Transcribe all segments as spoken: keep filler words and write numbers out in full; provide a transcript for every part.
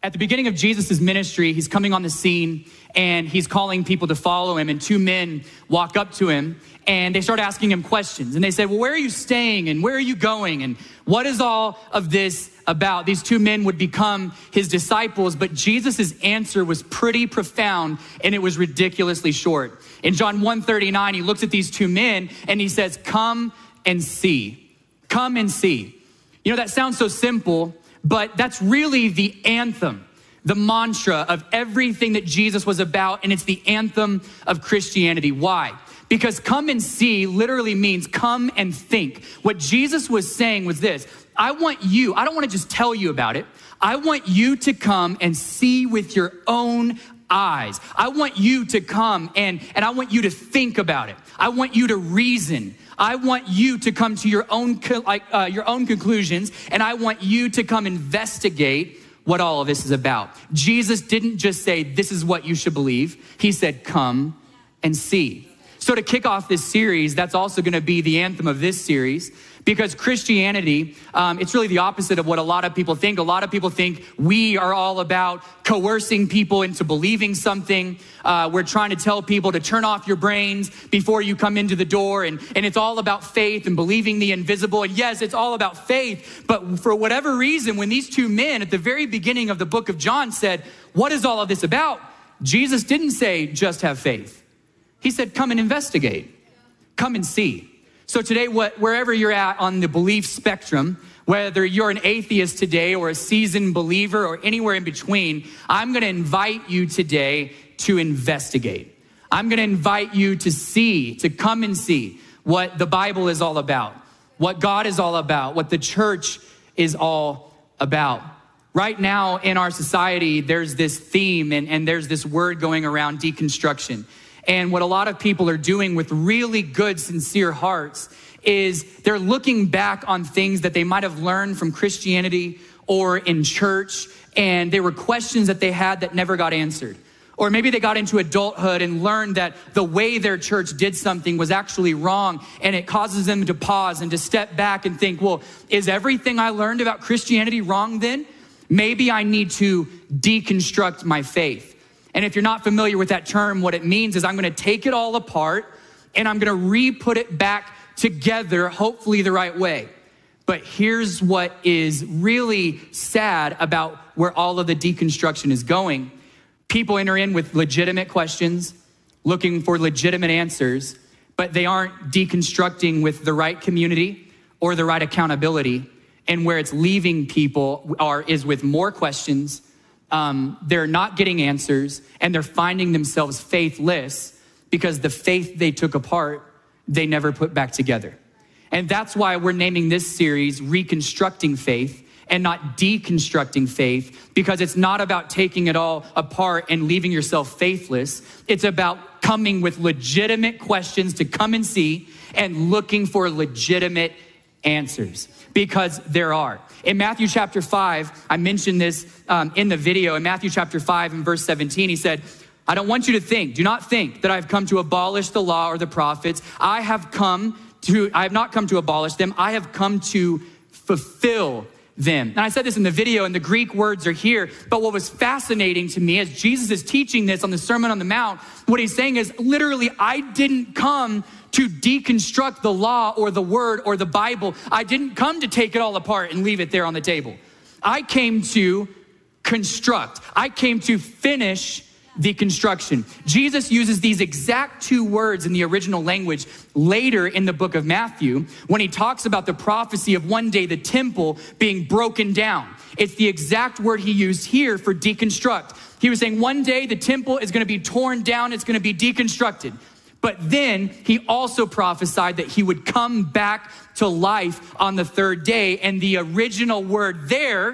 At the beginning of Jesus' ministry, he's coming on the scene and he's calling people to follow him. And two men walk up to him and they start asking him questions. And they said, well, where are you staying? And where are you going? And what is all of this about? These two men would become his disciples, but Jesus' answer was pretty profound and it was ridiculously short. In John one thirty-nine, he looks at these two men and he says, come and see. Come and see. You know, that sounds so simple, but that's really the anthem, the mantra of everything that Jesus was about, and it's the anthem of Christianity. Why? Because come and see literally means come and think. What Jesus was saying was this: I want you, I don't want to just tell you about it. I want you to come and see with your own eyes. I want you to come and, and I want you to think about it. I want you to reason. I want you to come to your own like uh, your own conclusions, and I want you to come investigate what all of this is about. Jesus didn't just say, this is what you should believe. He said, come and see. So to kick off this series, that's also gonna be the anthem of this series, because Christianity, um, it's really the opposite of what a lot of people think. A lot of people think we are all about coercing people into believing something. Uh, we're trying to tell people to turn off your brains before you come into the door. And, and it's all about faith and believing the invisible. And yes, it's all about faith. But for whatever reason, when these two men at the very beginning of the book of John said, what is all of this about? Jesus didn't say, just have faith. He said, come and investigate. Come and see. So today, what, wherever you're at on the belief spectrum, whether you're an atheist today or a seasoned believer or anywhere in between, I'm gonna invite you today to investigate. I'm gonna invite you to see, to come and see what the Bible is all about, what God is all about, what the church is all about. Right now in our society, there's this theme and, and there's this word going around, deconstruction. And what a lot of people are doing with really good, sincere hearts is they're looking back on things that they might have learned from Christianity or in church, and there were questions that they had that never got answered. Or maybe they got into adulthood and learned that the way their church did something was actually wrong, and it causes them to pause and to step back and think, well, is everything I learned about Christianity wrong then? Maybe I need to deconstruct my faith. And if you're not familiar with that term, what it means is I'm gonna take it all apart and I'm gonna re-put it back together, hopefully the right way. But here's what is really sad about where all of the deconstruction is going. People enter in with legitimate questions, looking for legitimate answers, but they aren't deconstructing with the right community or the right accountability. And where it's leaving people are is with more questions. Um, they're not getting answers, and they're finding themselves faithless because the faith they took apart, they never put back together. And that's why we're naming this series Reconstructing Faith and not Deconstructing Faith, because it's not about taking it all apart and leaving yourself faithless. It's about coming with legitimate questions to come and see and looking for legitimate answers, because there are. In Matthew chapter five, I mentioned this um, in the video. In Matthew chapter five and verse seventeen, he said, I don't want you to think, do not think that I've come to abolish the law or the prophets. I have come to, I have not come to abolish them. I have come to fulfill them. And I said this in the video, and the Greek words are here. But what was fascinating to me as Jesus is teaching this on the Sermon on the Mount, what he's saying is literally, I didn't come to deconstruct the law or the word or the Bible. I didn't come to take it all apart and leave it there on the table. I came to construct. I came to finish the construction. Jesus uses these exact two words in the original language later in the book of Matthew when he talks about the prophecy of one day the temple being broken down. It's the exact word he used here for deconstruct. He was saying one day the temple is going to be torn down, it's going to be deconstructed. But then he also prophesied that he would come back to life on the third day. And the original word there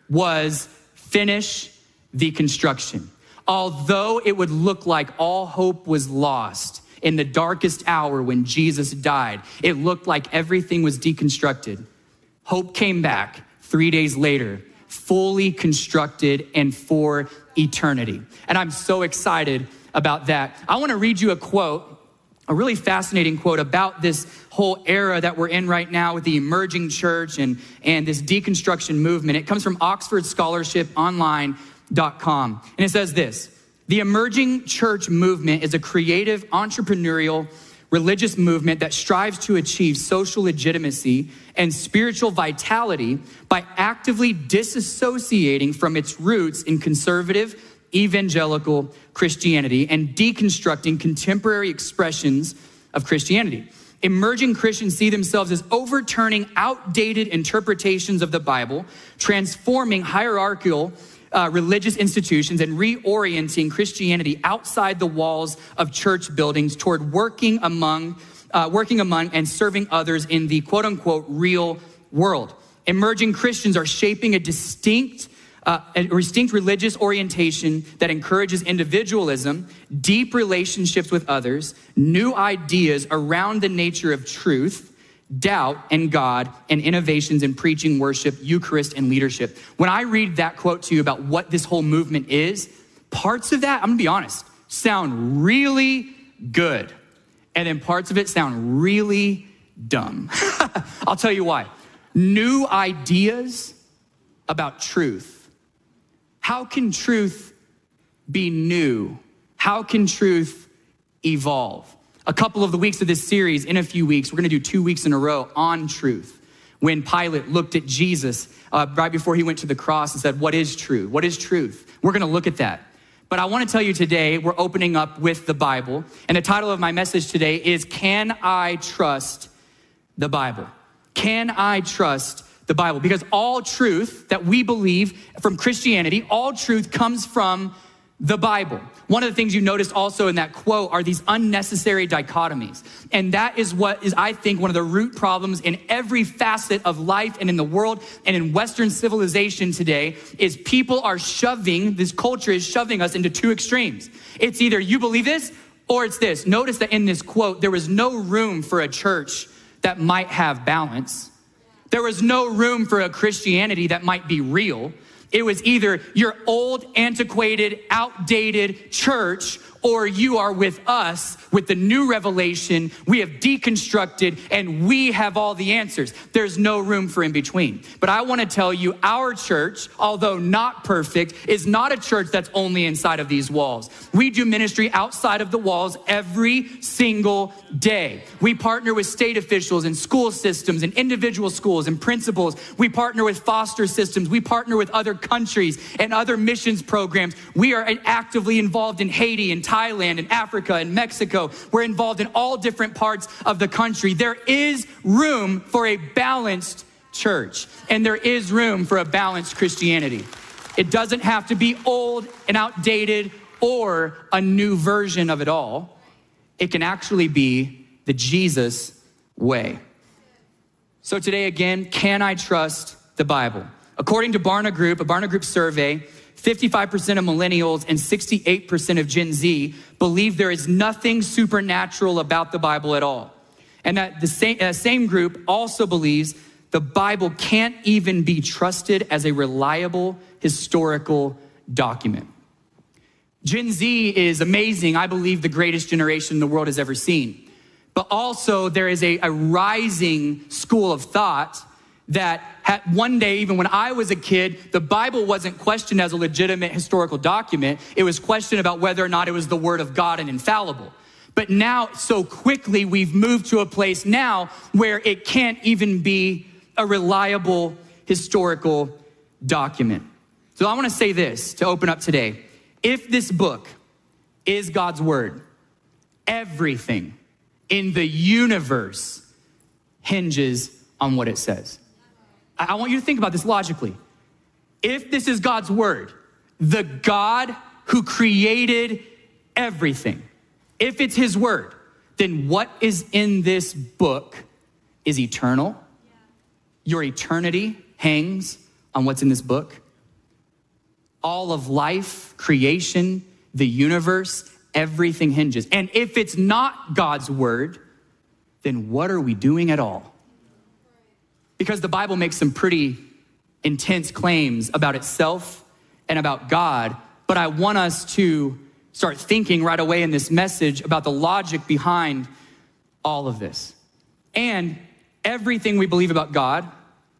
was finish the construction. Although it would look like all hope was lost in the darkest hour when Jesus died, it looked like everything was deconstructed. Hope came back three days later, fully constructed and for eternity. And I'm so excited about that. I want to read you a quote, a really fascinating quote about this whole era that we're in right now with the emerging church and, and this deconstruction movement. It comes from Oxford Scholarship Online, dot com. And it says this: the emerging church movement is a creative, entrepreneurial, religious movement that strives to achieve social legitimacy and spiritual vitality by actively disassociating from its roots in conservative, evangelical Christianity and deconstructing contemporary expressions of Christianity. Emerging Christians see themselves as overturning outdated interpretations of the Bible, transforming hierarchical uh, religious institutions, and reorienting Christianity outside the walls of church buildings toward working among, uh, working among and serving others in the quote unquote real world. Emerging Christians are shaping a distinct Uh, a distinct religious orientation that encourages individualism, deep relationships with others, new ideas around the nature of truth, doubt and God, and innovations in preaching, worship, Eucharist, and leadership. When I read that quote to you about what this whole movement is, parts of that, I'm gonna be honest, sound really good. And then parts of it sound really dumb. I'll tell you why. New ideas about truth. How can truth be new? How can truth evolve? A couple of the weeks of this series, in a few weeks, we're gonna do two weeks in a row on truth. When Pilate looked at Jesus uh, right before he went to the cross and said, what is truth? What is truth? We're gonna look at that. But I wanna tell you today, we're opening up with the Bible. And the title of my message today is, Can I Trust the Bible? Can I trust the Bible? Because all truth that we believe from Christianity, all truth comes from the Bible. One of the things you noticed also in that quote are these unnecessary dichotomies. And that is what is, I think, one of the root problems in every facet of life and in the world and in Western civilization today is people are shoving, this culture is shoving us into two extremes. It's either you believe this or it's this. Notice that in this quote, there was no room for a church that might have balance. There was no room for a Christianity that might be real. It was either your old, antiquated, outdated church, or you are with us with the new revelation. We have deconstructed and we have all the answers. There's no room for in between. But I want to tell you, our church, although not perfect, is not a church that's only inside of these walls. We do ministry outside of the walls every single day. We partner with state officials and school systems and individual schools and principals. We partner with foster systems. We partner with other countries and other missions programs. We are actively involved in Haiti and Thailand and Africa and Mexico. We're involved in all different parts of the country. There is room for a balanced church, and there is room for a balanced Christianity. It doesn't have to be old and outdated or a new version of it all. It can actually be the Jesus way. So today again, can I trust the Bible? According to Barna Group, a Barna Group survey, fifty-five percent of millennials and sixty-eight percent of Gen Z believe there is nothing supernatural about the Bible at all. And that the same, uh, same group also believes the Bible can't even be trusted as a reliable historical document. Gen Z is amazing. I believe the greatest generation the world has ever seen. But also there is a, a rising school of thought that had one day, even when I was a kid, the Bible wasn't questioned as a legitimate historical document. It was questioned about whether or not it was the word of God and infallible. But now, so quickly, we've moved to a place now where it can't even be a reliable historical document. So I want to say this to open up today. If this book is God's word, everything in the universe hinges on what it says. I want you to think about this logically. If this is God's word, the God who created everything, if it's his word, then what is in this book is eternal. Your eternity hangs on what's in this book. All of life, creation, the universe, everything hinges. And if it's not God's word, then what are we doing at all? Because the Bible makes some pretty intense claims about itself and about God, but I want us to start thinking right away in this message about the logic behind all of this. And everything we believe about God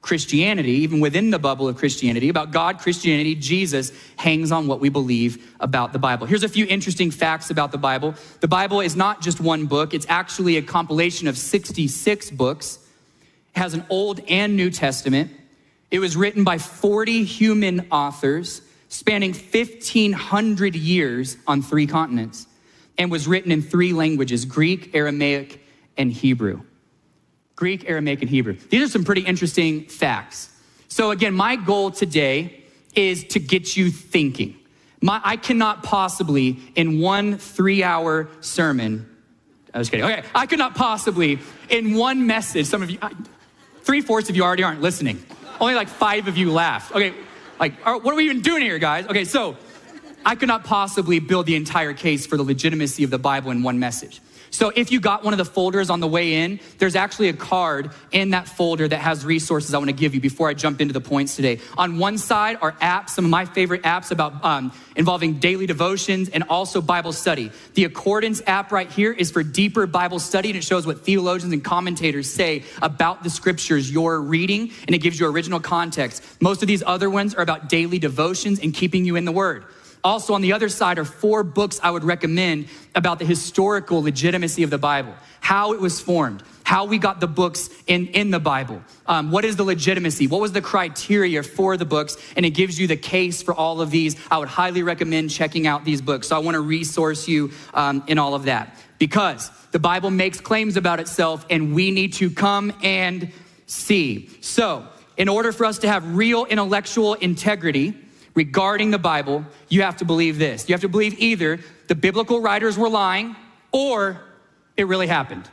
Christianity, even within the bubble of Christianity, about God, Christianity, Jesus hangs on what we believe about the Bible. Here's a few interesting facts about the Bible. The Bible is not just one book. It's actually a compilation of sixty-six books. It has an Old and New Testament. It was written by forty human authors spanning fifteen hundred years on three continents, and was written in three languages, Greek, Aramaic, and Hebrew. Greek, Aramaic, and Hebrew. These are some pretty interesting facts. So again, my goal today is to get you thinking. My, I cannot possibly, in one three-hour sermon, I was kidding. Okay, I could not possibly, in one message, some of you, I, three-fourths of you already aren't listening. Only like five of you laughed. Okay, like, what are we even doing here, guys? Okay, so I could not possibly build the entire case for the legitimacy of the Bible in one message. So if you got one of the folders on the way in, there's actually a card in that folder that has resources I want to give you before I jump into the points today. On one side are apps, some of my favorite apps about um, involving daily devotions and also Bible study. The Accordance app right here is for deeper Bible study, and it shows what theologians and commentators say about the scriptures you're reading, and it gives you original context. Most of these other ones are about daily devotions and keeping you in the Word. Also on the other side are four books I would recommend about the historical legitimacy of the Bible, how it was formed, how we got the books in, in the Bible, um, what is the legitimacy, what was the criteria for the books, and it gives you the case for all of these. I would highly recommend checking out these books. So I want to resource you um, in all of that, because the Bible makes claims about itself and we need to come and see. So in order for us to have real intellectual integrity regarding the Bible, you have to believe this. You have to believe either the biblical writers were lying or it really happened.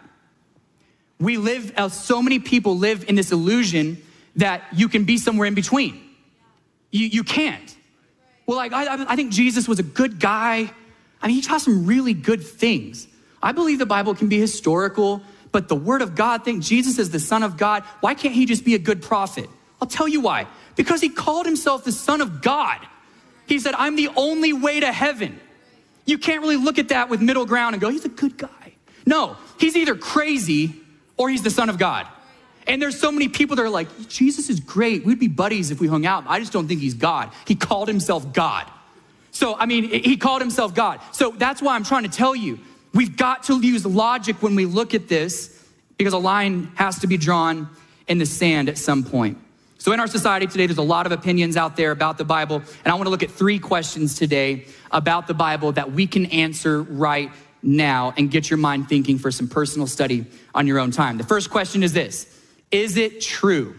We live, uh, so many people live in this illusion that you can be somewhere in between. You, you can't. Well, like, I, I think Jesus was a good guy. I mean, he taught some really good things. I believe the Bible can be historical, but the Word of God thing, Jesus is the Son of God. Why can't he just be a good prophet? I'll tell you why. Because he called himself the Son of God. He said, I'm the only way to heaven. You can't really look at that with middle ground and go, he's a good guy. No, he's either crazy or he's the Son of God. And there's so many people that are like, Jesus is great. We'd be buddies if we hung out. I just don't think he's God. He called himself God. So, I mean, he called himself God. So that's why I'm trying to tell you, we've got to use logic when we look at this, because a line has to be drawn in the sand at some point. So in our society today, there's a lot of opinions out there about the Bible, and I want to look at three questions today about the Bible that we can answer right now and get your mind thinking for some personal study on your own time. The first question is this: is it true?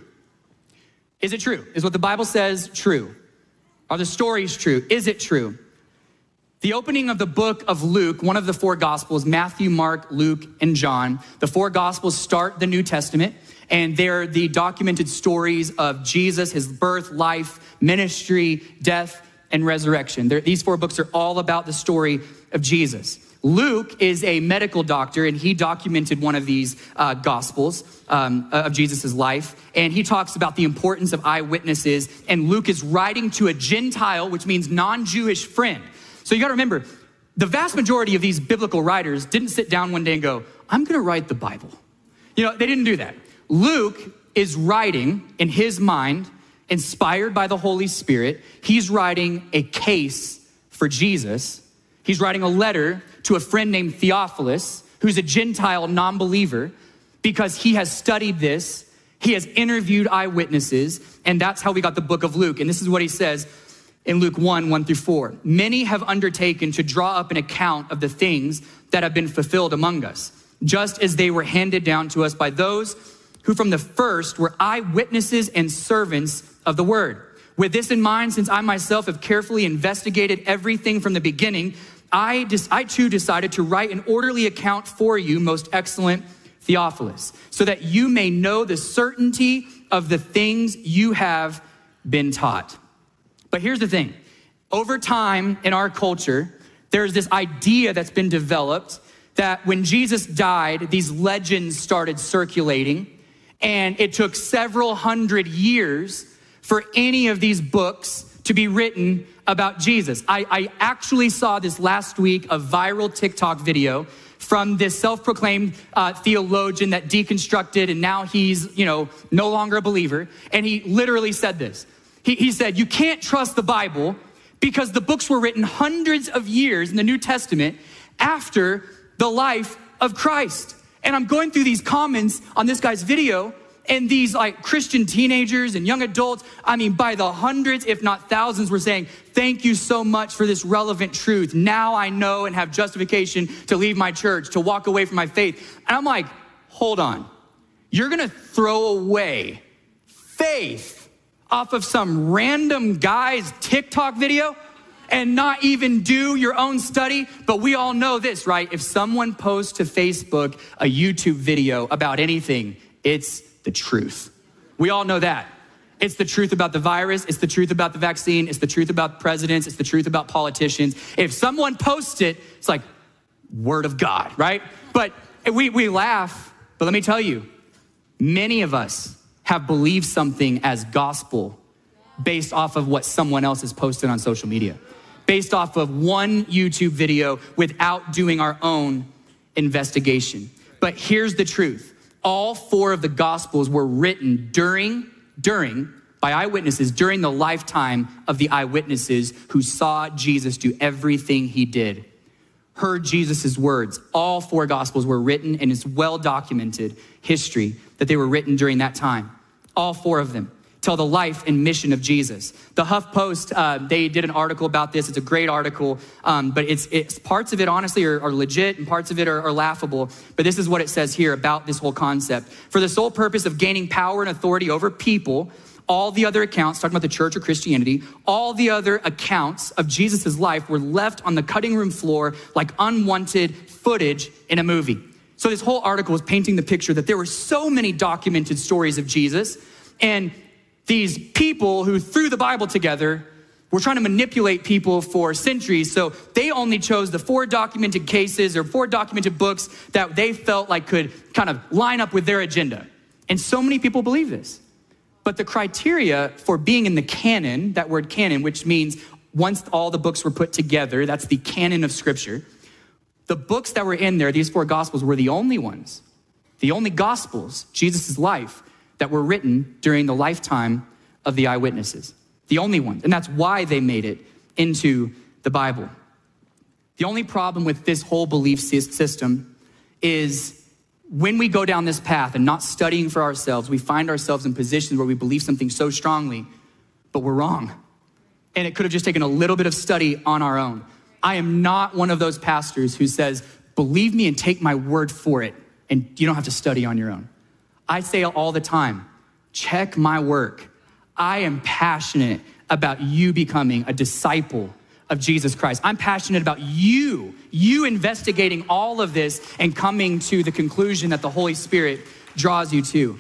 Is it true? Is what the Bible says true? Are the stories true? Is it true? The opening of the book of Luke, one of the four Gospels, Matthew, Mark, Luke, and John, the four Gospels start the New Testament, and they're the documented stories of Jesus, his birth, life, ministry, death, and resurrection. They're, these four books are all about the story of Jesus. Luke is a medical doctor, and he documented one of these uh, Gospels um, of Jesus's life, and he talks about the importance of eyewitnesses, and Luke is writing to a Gentile, which means non-Jewish friend. So you gotta remember, the vast majority of these biblical writers didn't sit down one day and go, I'm gonna write the Bible. You know, they didn't do that. Luke is writing in his mind, inspired by the Holy Spirit. He's writing a case for Jesus. He's writing a letter to a friend named Theophilus, who's a Gentile non-believer, because he has studied this. He has interviewed eyewitnesses, and that's how we got the book of Luke. And this is what he says in Luke one, one through four. Many have undertaken to draw up an account of the things that have been fulfilled among us, just as they were handed down to us by those who from the first were eyewitnesses and servants of the word. With this in mind, since I myself have carefully investigated everything from the beginning, I, dis- I too decided to write an orderly account for you, most excellent Theophilus, so that you may know the certainty of the things you have been taught. But here's the thing. Over time in our culture, there's this idea that's been developed that when Jesus died, these legends started circulating, and it took several hundred years for any of these books to be written about Jesus. I, I actually saw this last week, a viral TikTok video from this self-proclaimed uh, theologian that deconstructed, and now he's, you know, no longer a believer. And he literally said this. He, he said, you can't trust the Bible because the books were written hundreds of years in the New Testament after the life of Christ. And I'm going through these comments on this guy's video, and these like Christian teenagers and young adults, I mean, by the hundreds, if not thousands, were saying, thank you so much for this relevant truth. Now I know and have justification to leave my church, to walk away from my faith. And I'm like, hold on. You're gonna throw away faith off of some random guy's TikTok video and not even do your own study? But we all know this, right? If someone posts to Facebook a YouTube video about anything, it's the truth. We all know that. It's the truth about the virus. It's the truth about the vaccine. It's the truth about presidents. It's the truth about politicians. If someone posts it, it's like word of God, right? But we, we laugh, but let me tell you, many of us have believed something as gospel based off of what someone else has posted on social media, based off of one YouTube video without doing our own investigation. But here's the truth. All four of the Gospels were written during, during, by eyewitnesses, during the lifetime of the eyewitnesses who saw Jesus do everything he did, heard Jesus's words. All four Gospels were written, and it's well-documented history that they were written during that time. All four of them tell the life and mission of Jesus. The HuffPost, uh, they did an article about this. It's a great article, um, but it's, it's parts of it honestly are, are legit and parts of it are, are laughable. But this is what it says here about this whole concept. For the sole purpose of gaining power and authority over people, all the other accounts, talking about the church or Christianity, all the other accounts of Jesus's life were left on the cutting room floor like unwanted footage in a movie. So this whole article is painting the picture that there were so many documented stories of Jesus, and these people who threw the Bible together were trying to manipulate people for centuries. So they only chose the four documented cases or four documented books that they felt like could kind of line up with their agenda. And so many people believe this. But the criteria for being in the canon, that word canon, which means once all the books were put together, that's the canon of Scripture. The books that were in there, these four Gospels, were the only ones, the only Gospels, Jesus' life, that were written during the lifetime of the eyewitnesses. The only ones. And that's why they made it into the Bible. The only problem with this whole belief system is when we go down this path and not studying for ourselves, we find ourselves in positions where we believe something so strongly, but we're wrong. And it could have just taken a little bit of study on our own. I am not one of those pastors who says, believe me and take my word for it, and you don't have to study on your own. I say all the time, check my work. I am passionate about you becoming a disciple of Jesus Christ. I'm passionate about you, you investigating all of this and coming to the conclusion that the Holy Spirit draws you to.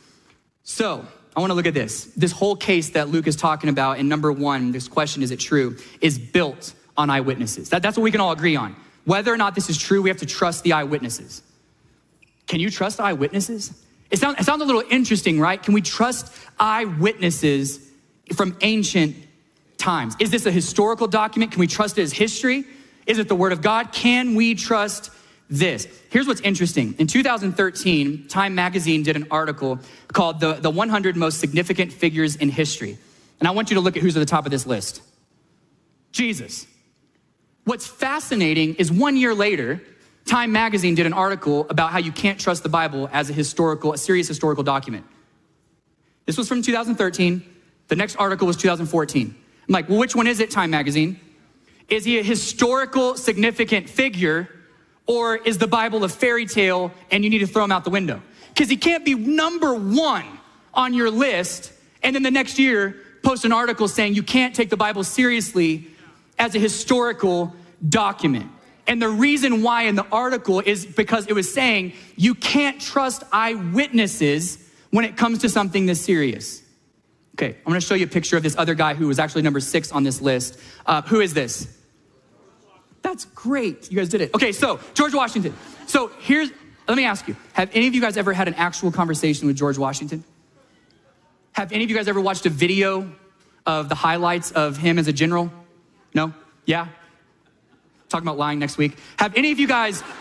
So I wanna look at this. This whole case that Luke is talking about in number one, this question, is it true, is built on eyewitnesses. That, that's what we can all agree on. Whether or not this is true, we have to trust the eyewitnesses. Can you trust eyewitnesses? It sounds, it sounds a little interesting, right? Can we trust eyewitnesses from ancient times? Is this a historical document? Can we trust it as history? Is it the word of God? Can we trust this? Here's what's interesting. In two thousand thirteen, Time Magazine did an article called the, the one hundred Most Significant Figures in History. And I want you to look at who's at the top of this list. Jesus. What's fascinating is one year later, Time Magazine did an article about how you can't trust the Bible as a historical, a serious historical document. This was from two thousand thirteen. The next article was two thousand fourteen. I'm like, well, which one is it, Time Magazine? Is he a historical, significant figure, or is the Bible a fairy tale and you need to throw him out the window? Because he can't be number one on your list and then the next year post an article saying you can't take the Bible seriously as a historical document. And the reason why in the article is because it was saying you can't trust eyewitnesses when it comes to something this serious. Okay, I'm gonna show you a picture of this other guy who was actually number six on this list. Uh, who is this? That's great, you guys did it. Okay, so George Washington. So here's, let me ask you, have any of you guys ever had an actual conversation with George Washington? Have any of you guys ever watched a video of the highlights of him as a general? No? Yeah? Talking about lying next week. Have any of you guys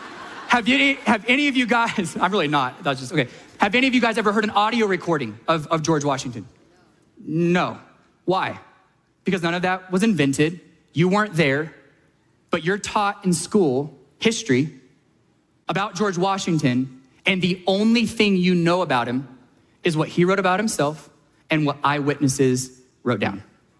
have any, have any of you guys, I'm really not, that's just, okay. Have any of you guys ever heard an audio recording of, of George Washington? No. Why? Because none of that was invented. You weren't there, but you're taught in school history about George Washington, and the only thing you know about him is what he wrote about himself and what eyewitnesses wrote down.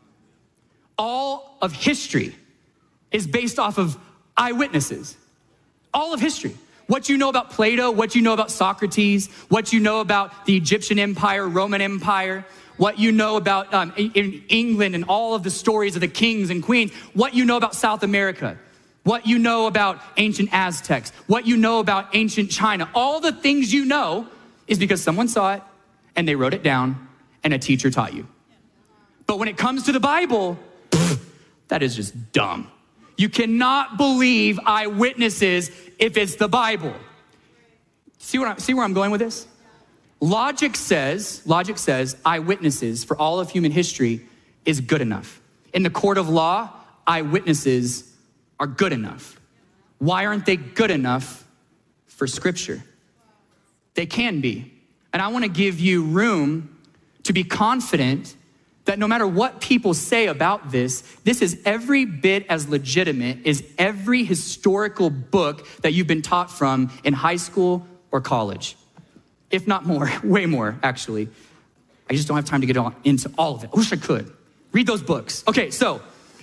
All of history is based off of eyewitnesses. All of history. What you know about Plato, what you know about Socrates, what you know about the Egyptian Empire, Roman Empire, what you know about um, in England and all of the stories of the kings and queens, what you know about South America, what you know about ancient Aztecs, what you know about ancient China, all the things you know is because someone saw it and they wrote it down and a teacher taught you. But when it comes to the Bible, pff, that is just dumb. You cannot believe eyewitnesses if it's the Bible. See what I, see where I'm going with this? Logic says, logic says eyewitnesses for all of human history is good enough. In the court of law, eyewitnesses are good enough. Why aren't they good enough for Scripture? They can be. And I want to give you room to be confident that no matter what people say about this, this is every bit as legitimate as every historical book that you've been taught from in high school or college. If not more, way more, actually. I just don't have time to get on, into all of it. I wish I could. Read those books. Okay, so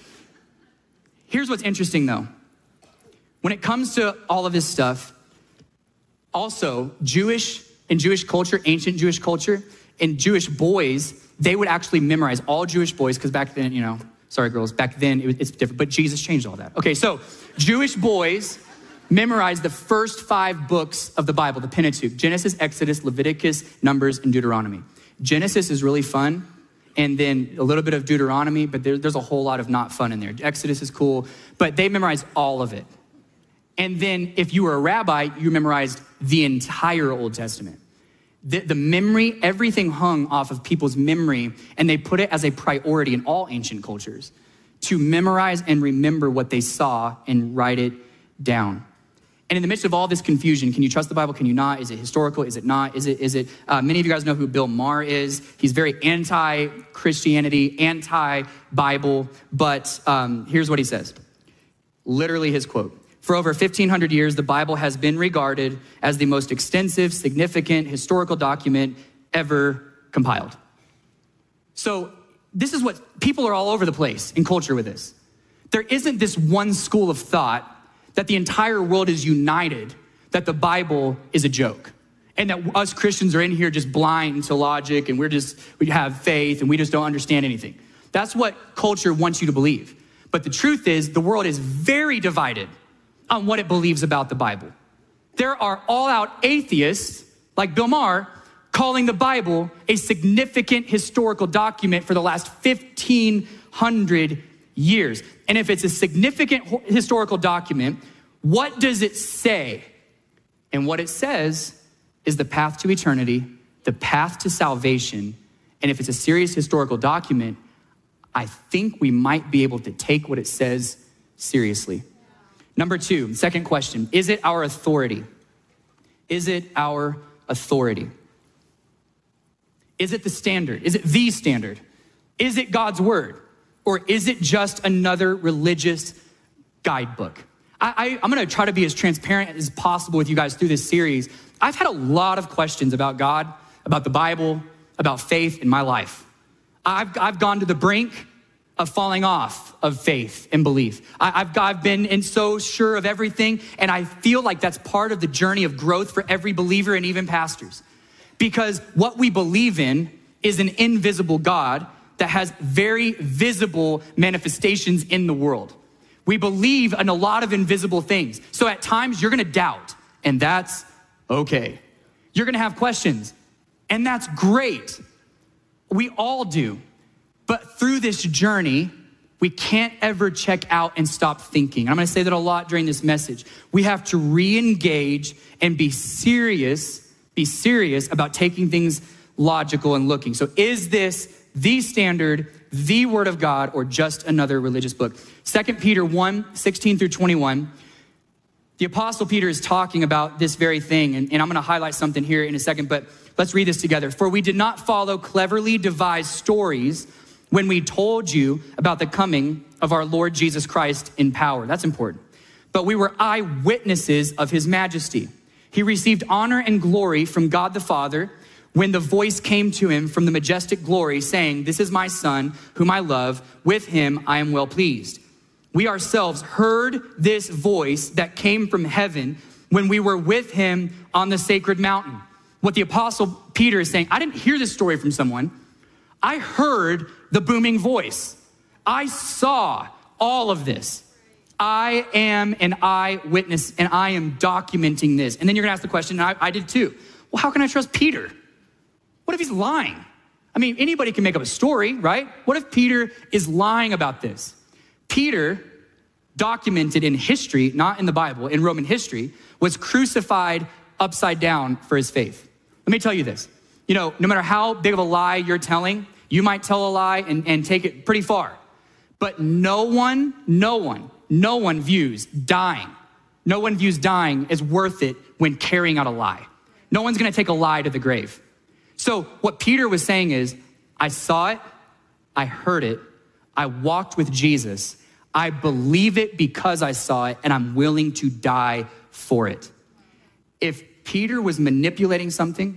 here's what's interesting though. When it comes to all of this stuff, also Jewish, in Jewish culture, ancient Jewish culture, and Jewish boys, they would actually memorize, all Jewish boys, because back then, you know, sorry girls, back then it was, it's different, but Jesus changed all that. Okay, so Jewish boys memorized the first five books of the Bible, the Pentateuch: Genesis, Exodus, Leviticus, Numbers, and Deuteronomy. Genesis is really fun, and then a little bit of Deuteronomy, but there, there's a whole lot of not fun in there. Exodus is cool, but they memorized all of it. And then if you were a rabbi, you memorized the entire Old Testament. The, the memory, everything hung off of people's memory, and they put it as a priority in all ancient cultures to memorize and remember what they saw and write it down. And in the midst of all this confusion, can you trust the Bible? Can you not? Is it historical? Is it not? Is it, is it, uh, many of you guys know who Bill Maher is. He's very anti-Christianity, anti-Bible, but um, here's what he says. Literally his quote: "For over fifteen hundred years, the Bible has been regarded as the most extensive, significant historical document ever compiled." So this is what, people are all over the place in culture with this. There isn't this one school of thought that the entire world is united that the Bible is a joke, and that us Christians are in here just blind to logic, and we're just, we have faith and we just don't understand anything. That's what culture wants you to believe. But the truth is, the world is very divided on what it believes about the Bible. There are all-out atheists, like Bill Maher, calling the Bible a significant historical document for the last fifteen hundred years. And if it's a significant historical document, what does it say? And what it says is the path to eternity, the path to salvation. And if it's a serious historical document, I think we might be able to take what it says seriously. Number two, second question, is it our authority? Is it our authority? Is it the standard? Is it the standard? Is it God's word? Or is it just another religious guidebook? I, I, I'm gonna try to be as transparent as possible with you guys through this series. I've had a lot of questions about God, about the Bible, about faith in my life. I've, I've gone to the brink of falling off of faith and belief. I, I've, I've been in so sure of everything, and I feel like that's part of the journey of growth for every believer and even pastors. Because what we believe in is an invisible God that has very visible manifestations in the world. We believe in a lot of invisible things. So at times you're gonna doubt, and that's okay. You're gonna have questions, and that's great. We all do. But through this journey, we can't ever check out and stop thinking. I'm gonna say that a lot during this message. We have to re-engage and be serious, be serious about taking things logical and looking. So is this the standard, the word of God, or just another religious book? Second Peter one, sixteen through twenty-one, The Apostle Peter is talking about this very thing, and, and I'm gonna highlight something here in a second, but let's read this together. For we did not follow cleverly devised stories when we told you about the coming of our Lord Jesus Christ in power. That's important. But we were eyewitnesses of his majesty. He received honor and glory from God the Father when the voice came to him from the majestic glory saying, this is my son whom I love. With him I am well pleased. We ourselves heard this voice that came from heaven when we were with him on the sacred mountain. What the Apostle Peter is saying, I didn't hear this story from someone. I heard the booming voice. I saw all of this. I am an eyewitness and I am documenting this. And then you're gonna ask the question, and I, I did too. Well, how can I trust Peter? What if he's lying? I mean, anybody can make up a story, right? What if Peter is lying about this? Peter, documented in history, not in the Bible, in Roman history, was crucified upside down for his faith. Let me tell you this. You know, no matter how big of a lie you're telling, you might tell a lie and, and take it pretty far. But no one, no one, no one views dying. No one views dying as worth it when carrying out a lie. No one's gonna take a lie to the grave. So what Peter was saying is, I saw it, I heard it, I walked with Jesus, I believe it because I saw it, and I'm willing to die for it. If Peter was manipulating something,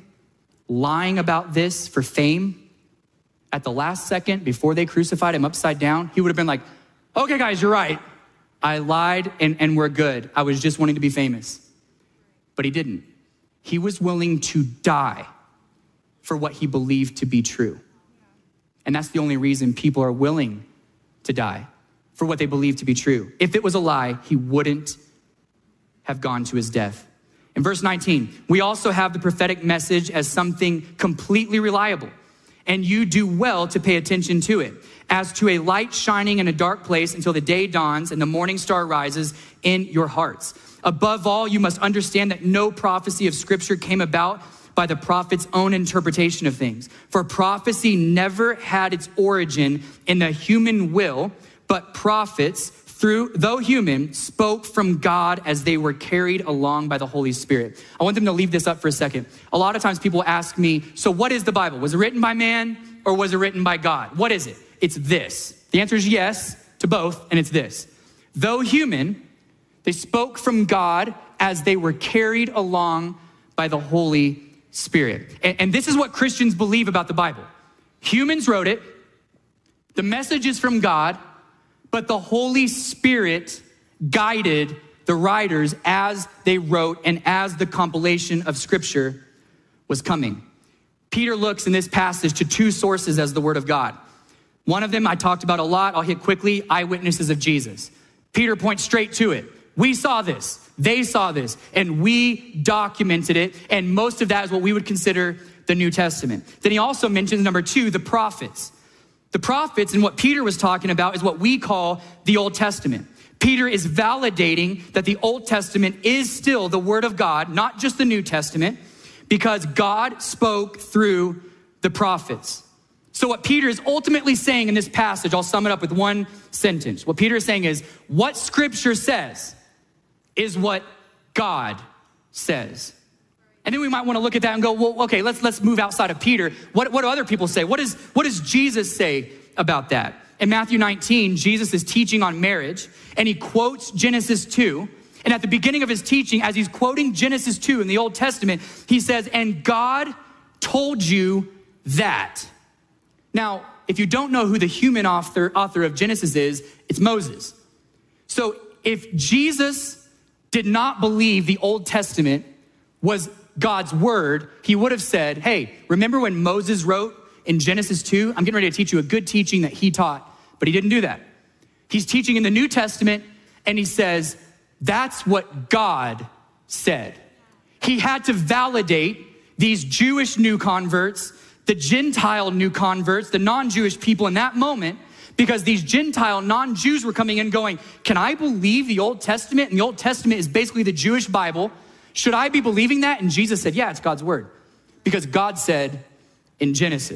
lying about this for fame, at the last second before they crucified him upside down, he would have been like, okay guys, you're right. I lied and, and we're good. I was just wanting to be famous. But he didn't. He was willing to die for what he believed to be true. And that's the only reason people are willing to die, for what they believe to be true. If it was a lie, he wouldn't have gone to his death. In verse nineteen, we also have the prophetic message as something completely reliable, and you do well to pay attention to it, as to a light shining in a dark place until the day dawns and the morning star rises in your hearts. Above all, you must understand that no prophecy of Scripture came about by the prophet's own interpretation of things. For prophecy never had its origin in the human will, but prophets, through though human, spoke from God as they were carried along by the Holy Spirit. I want them to leave this up for a second. A lot of times people ask me, so what is the Bible? Was it written by man or was it written by God? What is it? It's this. The answer is yes to both, and it's this. Though human, they spoke from God as they were carried along by the Holy Spirit. And, and this is what Christians believe about the Bible. Humans wrote it. The message is from God, but the Holy Spirit guided the writers as they wrote and as the compilation of Scripture was coming. Peter looks in this passage to two sources as the Word of God. One of them I talked about a lot. I'll hit quickly, eyewitnesses of Jesus. Peter points straight to it. We saw this, they saw this, and we documented it, and most of that is what we would consider the New Testament. Then he also mentions, number two, the prophets. The prophets, and what Peter was talking about, is what we call the Old Testament. Peter is validating that the Old Testament is still the Word of God, not just the New Testament, because God spoke through the prophets. So what Peter is ultimately saying in this passage, I'll sum it up with one sentence. What Peter is saying is, what Scripture says is what God says. And then we might want to look at that and go, well, okay, let's let's move outside of Peter. What, what do other people say? What, is, what does Jesus say about that? In Matthew nineteen, Jesus is teaching on marriage, and he quotes Genesis two. And at the beginning of his teaching, as he's quoting Genesis two in the Old Testament, he says, and God told you that. Now, if you don't know who the human author, author of Genesis is, it's Moses. So if Jesus did not believe the Old Testament was God's word, he would have said, hey, remember when Moses wrote in Genesis two? I'm getting ready to teach you a good teaching that he taught, but he didn't do that. He's teaching in the New Testament, and he says, that's what God said. He had to validate these Jewish new converts, the Gentile new converts, the non-Jewish people in that moment, because these Gentile non-Jews were coming in going, can I believe the Old Testament? And the Old Testament is basically the Jewish Bible. Should I be believing that? And Jesus said, yeah, it's God's word. Because God said in Genesis.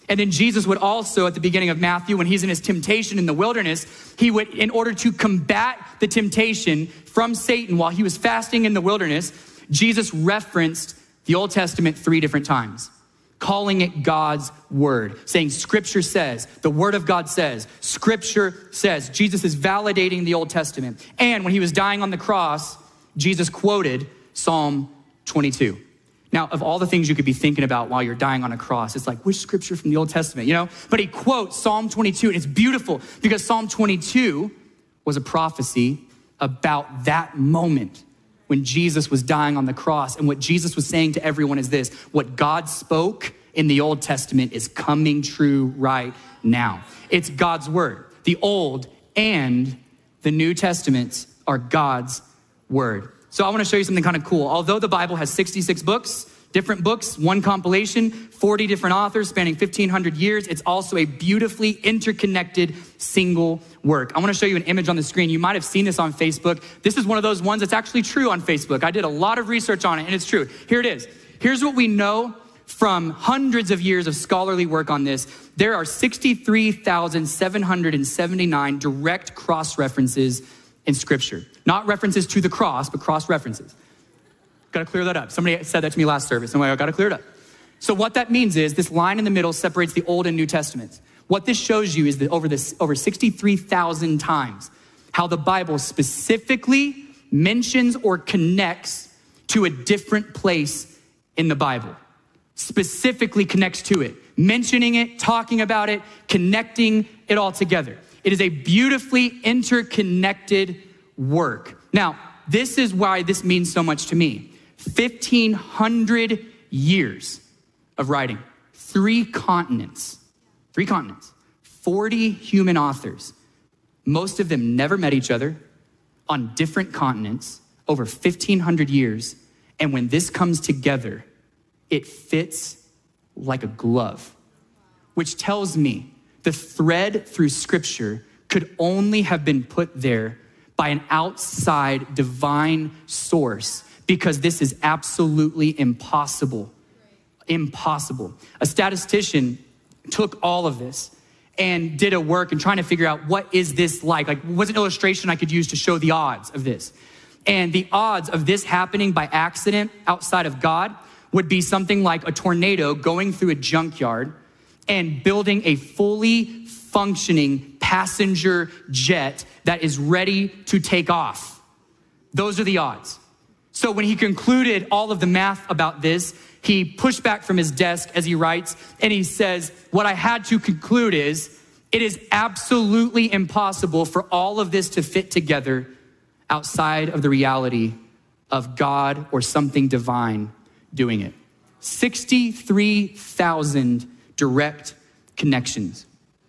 And then Jesus would also, at the beginning of Matthew, when he's in his temptation in the wilderness, he would, in order to combat the temptation from Satan while he was fasting in the wilderness, Jesus referenced the Old Testament three different times, calling it God's word, saying scripture says, the word of God says, scripture says. Jesus is validating the Old Testament. And when he was dying on the cross, Jesus quoted Psalm twenty-two. Now, of all the things you could be thinking about while you're dying on a cross, it's like, which scripture from the Old Testament, you know? But he quotes Psalm twenty-two, and it's beautiful because Psalm twenty-two was a prophecy about that moment when Jesus was dying on the cross. And what Jesus was saying to everyone is this: what God spoke in the Old Testament is coming true right now. It's God's word. The Old and the New Testaments are God's word. So I want to show you something kind of cool. Although the Bible has sixty-six books, different books, one compilation, forty different authors spanning fifteen hundred years, it's also a beautifully interconnected single work. I want to show you an image on the screen. You might have seen this on Facebook. This is one of those ones that's actually true on Facebook. I did a lot of research on it, and it's true. Here it is. Here's what we know from hundreds of years of scholarly work on this. There are sixty-three thousand seven hundred seventy-nine direct cross-references in scripture. Not references to the cross, but cross-references. Got to clear that up. Somebody said that to me last service. I'm like, I got to clear it up. So what that means is this line in the middle separates the Old and New Testaments. What this shows you is that over this, over sixty-three thousand times, how the Bible specifically mentions or connects to a different place in the Bible. Specifically connects to it. Mentioning it, talking about it, connecting it all together. It is a beautifully interconnected work. Now, this is why this means so much to me. fifteen hundred years of writing, three continents, three continents, forty human authors. Most of them never met each other, on different continents, over fifteen hundred years. And when this comes together, it fits like a glove, which tells me the thread through scripture could only have been put there by an outside divine source, because this is absolutely impossible. Impossible. A statistician took all of this and did a work and trying to figure out what is this like? Like, what's an illustration I could use to show the odds of this? And the odds of this happening by accident outside of God would be something like a tornado going through a junkyard and building a fully functioning passenger jet that is ready to take off. Those are the odds. So when he concluded all of the math about this, he pushed back from his desk as he writes, and he says, what I had to conclude is, it is absolutely impossible for all of this to fit together outside of the reality of God or something divine doing it. sixty-three thousand direct connections.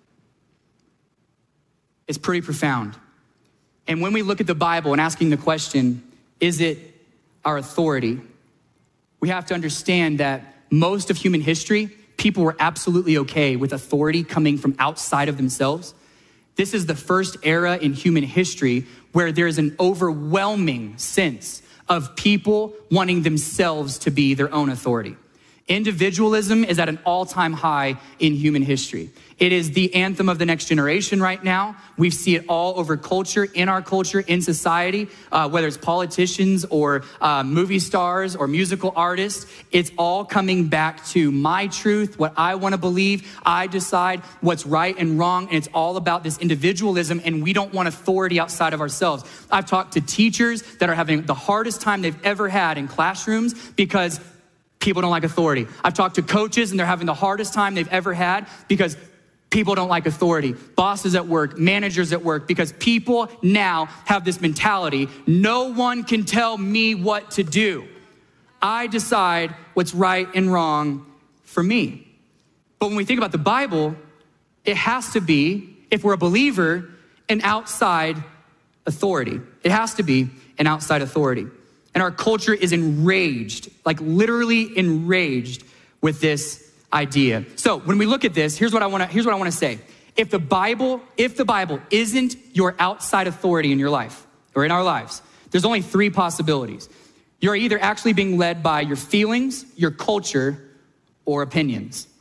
It's pretty profound. And when we look at the Bible and asking the question, is it our authority? We have to understand that most of human history, people were absolutely okay with authority coming from outside of themselves. This is the first era in human history where there is an overwhelming sense of people wanting themselves to be their own authority. Individualism is at an all-time high in human history. It is the anthem of the next generation right now. We see it all over culture, in our culture, in society, uh, whether it's politicians or uh, movie stars or musical artists. It's all coming back to my truth, what I want to believe. I decide what's right and wrong, and it's all about this individualism, and we don't want authority outside of ourselves. I've talked to teachers that are having the hardest time they've ever had in classrooms because people don't like authority. I've talked to coaches and they're having the hardest time they've ever had because people don't like authority. Bosses at work, managers at work, because people now have this mentality, no one can tell me what to do. I decide what's right and wrong for me. But when we think about the Bible, it has to be, if we're a believer, an outside authority. It has to be an outside authority. And our culture is enraged, like literally enraged with this idea. So when we look at this, here's what I want to here's what I want to say. If the Bible, if the Bible isn't your outside authority in your life or in our lives, there's only three possibilities. You're either actually being led by your feelings, your culture, or opinions.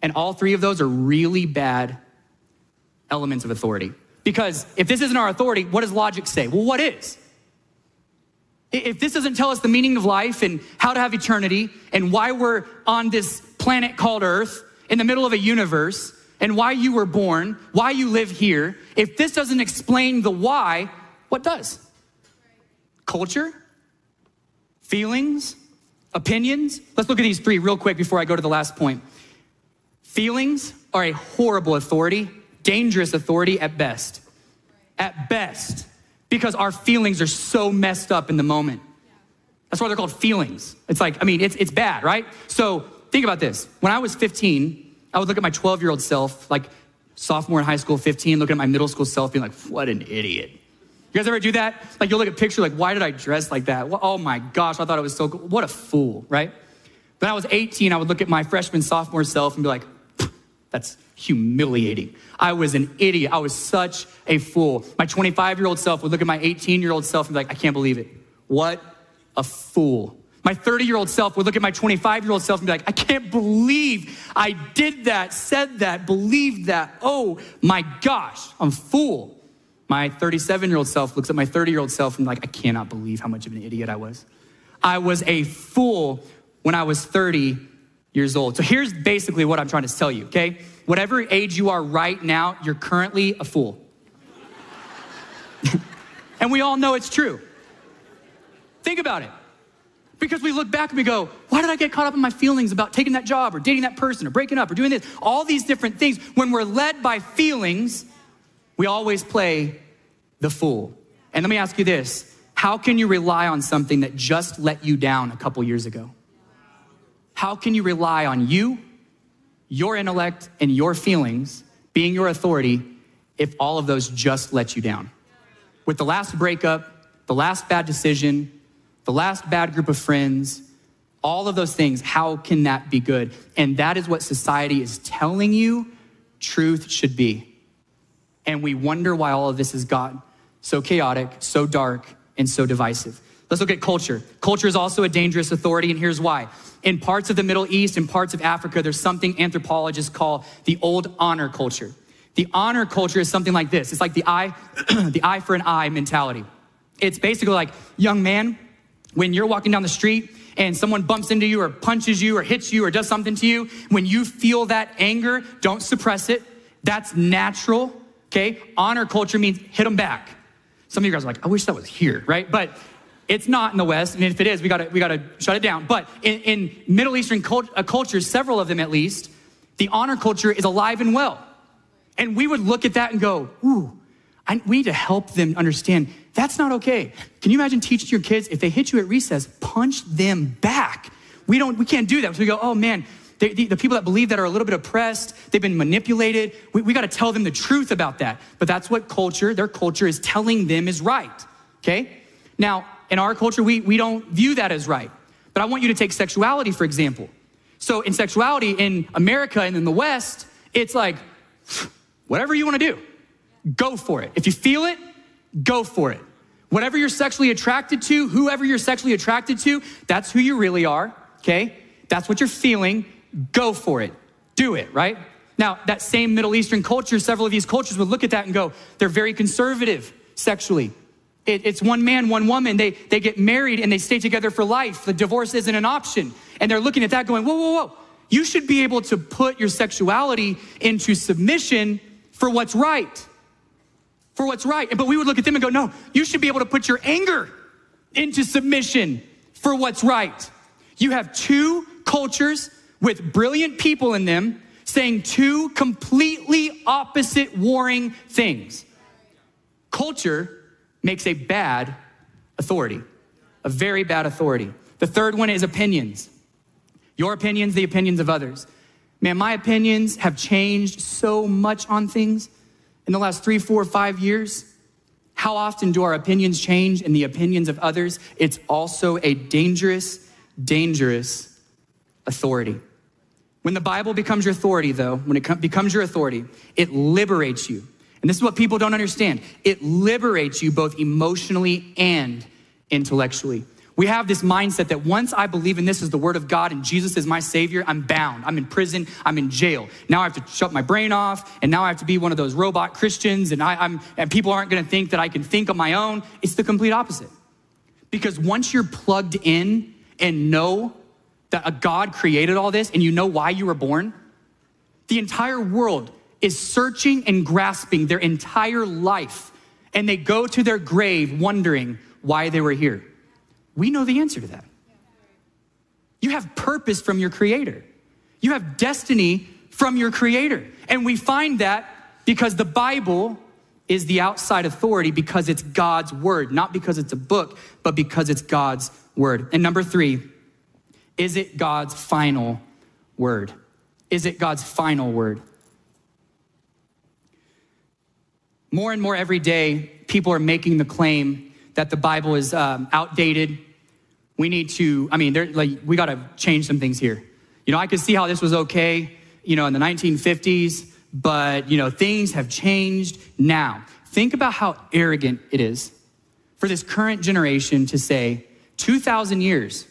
And all three of those are really bad elements of authority. Because if this isn't our authority, what does logic say? Well, what is? If this doesn't tell us the meaning of life and how to have eternity and why we're on this planet called Earth in the middle of a universe and why you were born, why you live here, if this doesn't explain the why, what does? Culture? Feelings? Opinions? Let's look at these three real quick before I go to the last point. Feelings are a horrible authority, dangerous authority at best. At best. Because our feelings are so messed up in the moment. That's why they're called feelings. It's like, I mean, it's it's bad, right? So think about this. When I was fifteen, I would look at my twelve-year-old self, like sophomore in high school, fifteen, looking at my middle school self, being like, what an idiot. You guys ever do that? Like you'll look at a picture, like, why did I dress like that? Well, oh my gosh, I thought it was so cool. What a fool, right? When I was eighteen, I would look at my freshman, sophomore self and be like, that's humiliating. I was an idiot. I was such a fool. My twenty-five-year-old self would look at my eighteen-year-old self and be like, I can't believe it. What a fool. My thirty-year-old self would look at my twenty-five-year-old self and be like, I can't believe I did that, said that, believed that. Oh my gosh, I'm a fool. My thirty-seven-year-old self looks at my thirty-year-old self and like, I cannot believe how much of an idiot I was. I was a fool when I was thirty years old. So here's basically what I'm trying to tell you, okay? Whatever age you are right now, you're currently a fool. And we all know it's true. Think about it. Because we look back and we go, why did I get caught up in my feelings about taking that job or dating that person or breaking up or doing this? All these different things. When we're led by feelings, we always play the fool. And let me ask you this. How can you rely on something that just let you down a couple years ago? How can you rely on you, your intellect, and your feelings being your authority if all of those just let you down? With the last breakup, the last bad decision, the last bad group of friends, all of those things, how can that be good? And that is what society is telling you truth should be. And we wonder why all of this has gotten so chaotic, so dark, and so divisive. Let's look at culture. Culture is also a dangerous authority, and here's why. In parts of the Middle East and parts of Africa, there's something anthropologists call the old honor culture. The honor culture is something like this. It's like the eye, the eye for an eye mentality. It's basically like, young man, when you're walking down the street and someone bumps into you or punches you or hits you or does something to you, when you feel that anger, don't suppress it. That's natural, okay? Honor culture means hit them back. Some of you guys are like, I wish that was here, right? But it's not in the West, and if it is, we gotta we gotta shut it down. But in, in Middle Eastern cult, uh, cultures, several of them at least, the honor culture is alive and well. And we would look at that and go, ooh, I, we need to help them understand that's not okay. Can you imagine teaching your kids, if they hit you at recess, punch them back? We don't, we can't do that. So we go, oh man, they, the, the people that believe that are a little bit oppressed, they've been manipulated. We, we gotta tell them the truth about that. But that's what culture, their culture is telling them is right, okay? Now, in our culture, we, we don't view that as right. But I want you to take sexuality, for example. So in sexuality in America and in the West, it's like, whatever you wanna do, go for it. If you feel it, go for it. Whatever you're sexually attracted to, whoever you're sexually attracted to, that's who you really are, okay? That's what you're feeling, go for it. Do it, right? Now, that same Middle Eastern culture, several of these cultures would look at that and go, they're very conservative sexually. It, it's one man, one woman. They, they get married and they stay together for life. The divorce isn't an option. And they're looking at that going, whoa, whoa, whoa. You should be able to put your sexuality into submission for what's right. For what's right. But we would look at them and go, no, you should be able to put your anger into submission for what's right. You have two cultures with brilliant people in them saying two completely opposite warring things. Culture makes a bad authority, a very bad authority. The third one is opinions. Your opinions, the opinions of others. Man, my opinions have changed so much on things in the last three, four, five years. How often do our opinions change in the opinions of others? It's also a dangerous, dangerous authority. When the Bible becomes your authority, though, when it becomes your authority, it liberates you. And this is what people don't understand. It liberates you both emotionally and intellectually. We have this mindset that once I believe in this as the word of God and Jesus is my savior, I'm bound. I'm in prison. I'm in jail. Now I have to shut my brain off, and now I have to be one of those robot Christians, and I, I'm and people aren't going to think that I can think on my own. It's the complete opposite. Because once you're plugged in and know that a God created all this, and you know why you were born, the entire world is searching and grasping their entire life, and they go to their grave wondering why they were here. We know the answer to that. You have purpose from your creator. You have destiny from your creator. And we find that because the Bible is the outside authority, because it's God's word, not because it's a book, but because it's God's word. And number three, is it God's final word? Is it God's final word? More and more every day, people are making the claim that the Bible is um, outdated. We need to, I mean, like, we got to change some things here. You know, I could see how this was okay, you know, in the nineteen fifties, but, you know, things have changed now. Think about how arrogant it is for this current generation to say, two thousand years,